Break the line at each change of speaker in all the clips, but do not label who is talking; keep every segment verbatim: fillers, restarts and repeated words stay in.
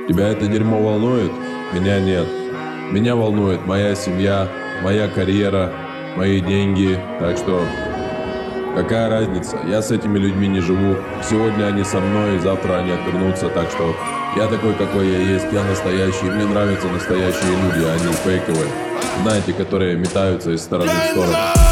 Тебя это дерьмо волнует? Меня нет. Меня волнует моя семья, моя карьера, мои деньги. Так что какая разница? Я с этими людьми не живу. Сегодня они со мной, завтра они отвернутся. Так что я такой, какой я есть. Я настоящий. Мне нравятся настоящие люди, а не фейковые. Знаете, которые метаются из стороны в сторону.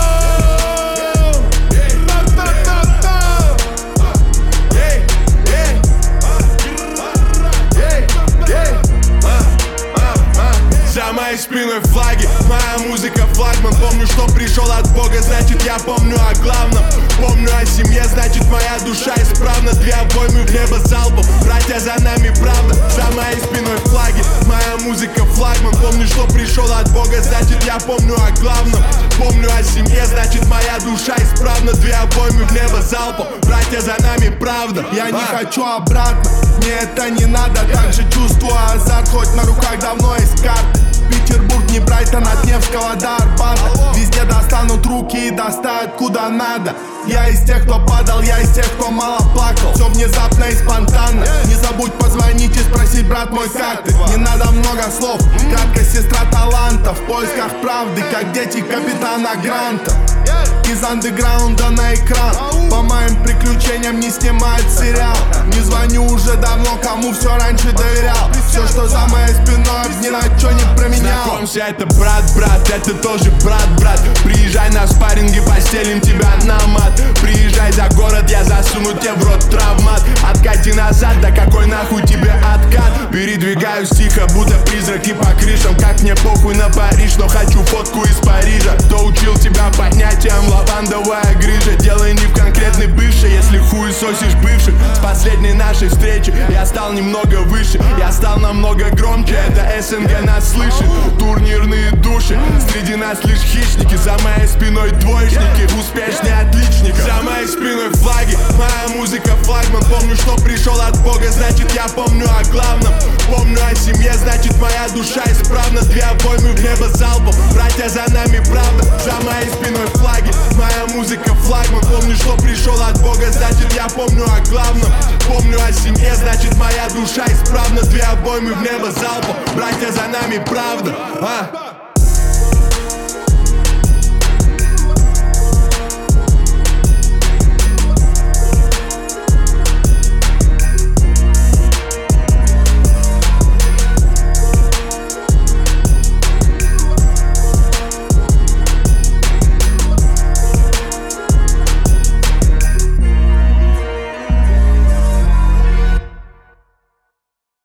За моей спиной флаги, моя музыка флагман. Помню, что пришел от Бога, значит я помню о главном. Помню о семье, значит моя душа исправна. Две обоймы в небо залпом, братья за нами правда. За моей спиной флаги, моя музыка флагман. Помню, что пришел от Бога, значит я помню о главном. Помню о семье, значит моя душа исправна. Две обоймы в небо залпом, братья за нами правда.
Я не хочу обратно, мне это не надо. Также чувствую азарт, хоть на руках давно есть карты. Петербург не Брайтон, от Невского до Арбата. Везде достанут руки и доставят куда надо. Я из тех, кто падал, я из тех, кто мало плакал. Все внезапно и спонтанно. Не забудь позвонить и спросить, брат мой, как ты? Не надо много слов, краткая сестра таланта. В поисках правды, как дети капитана Гранта. Из андеграунда на экран. По моим приключениям не снимают сериал. Не звоню уже давно, кому все раньше доверял. Все, что за моей спиной, ни на что не променял.
Знакомься, это брат, брат, это тоже брат, брат. Приезжай на спарринги, постелим тебя на мат. Приезжай за город, я засуну тебе в рот травмат. Откати назад, да какой нахуй тебе откат? Передвигаюсь тихо, будто призраки по крышам. Как мне похуй на Париж, но хочу фотку из Парижа. Кто учил тебя понятиям лавандовая грыжа? Делай не в конкретный бывший, если хуй сосишь бывших. С последней нашей встречи я стал немного выше. Я стал намного громче, это СНГ нас слышит. Турнирные души, среди нас лишь хищники. За моей спиной двоечники, успешные отличники. За моей спиной флаги, моя музыка флагман. Помню, что пришел от Бога, значит я помню о главном. Помню о семье, значит моя душа исправна. Две обоймы в небо залпом, братья за нами правда. За моей спиной флаги, моя музыка флагман. Помню, что пришел от Бога, значит я помню о главном. Помню о семье, значит моя душа исправна. Две обоймы в небо залпом, братья за нами правда. А?